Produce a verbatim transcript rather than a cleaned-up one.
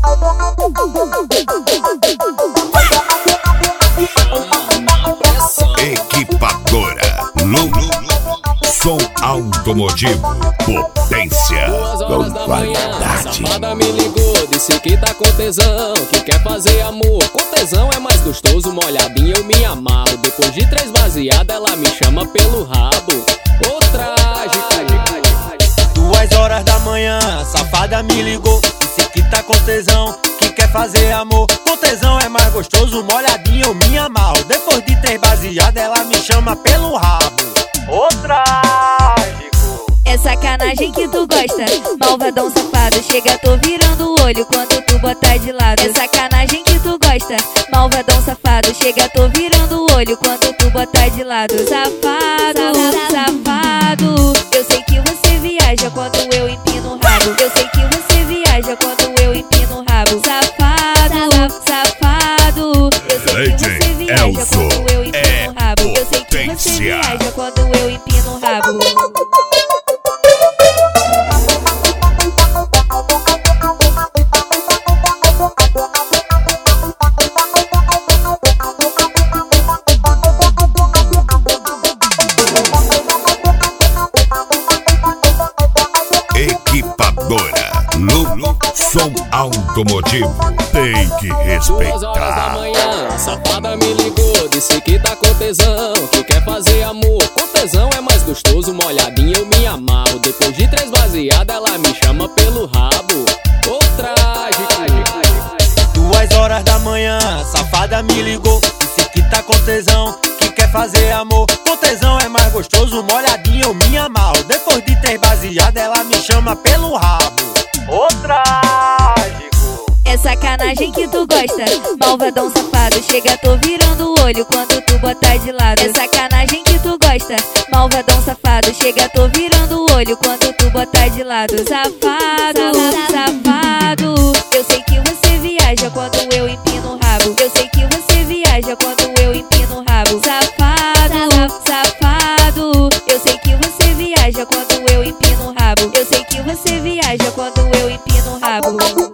Equipadora Lulu, som automotivo, potência com qualidade. Safada me ligou, disse que tá com tesão, que quer fazer amor. Com tesão é mais gostoso, molhadinho eu me amarro. Depois de três baseadas ela me chama pelo rabo. Ô trágica. Duas horas da manhã, safada me ligou, disse que tá com tesão, que quer fazer amor. Com tesão é mais gostoso, molhadinho eu me amarro. Depois de três baseadas ela me chama pelo rabo. Ô trágico. É sacanagem que tu gosta, malvadão safado. Chega, tô virando o olho quando tu botar de lado. É sacanagem que tu gosta, malvadão safado. Chega, tô virando o olho quando tu botar de lado. Safado, safado. Eu sei que você viaja quando eu empino o rabo. Eu sei que você viaja quando eu empino o rabo. Safado, safado. Eu sei que você viaja quando eu empino o rabo. Eu sei que você viaja quando eu empino o rabo. Equipadora Lulu, som automotivo, tem que Duas horas da respeitar. manhã, a safada me ligou, disse que tá com tesão, que quer fazer amor. Com tesão é mais gostoso, molhadinho eu me amarro. Depois de três baseadas ela me chama pelo rabo. Ô trágica. Duas horas da manhã, safada me ligou, disse que tá com tesão, que quer fazer amor. Com tesão é mais gostoso, molhadinho eu me amarro. Depois de três baseadas ela me chama pelo rabo. Ô trágico. É sacanagem que tu gosta, malvadão safado. Chega, tô virando o olho quando tu botar de lado. É sacanagem que tu gosta, malvadão safado. Chega, tô virando o olho quando tu botar de lado. Safado, safado. Eu sei que você viaja quando eu empino o rabo. Eu sei que você viaja quando eu empino o rabo. Safado, safado. Eu sei que você viaja quando eu empino o rabo. Eu sei que você viaja quando eu empino o rabo.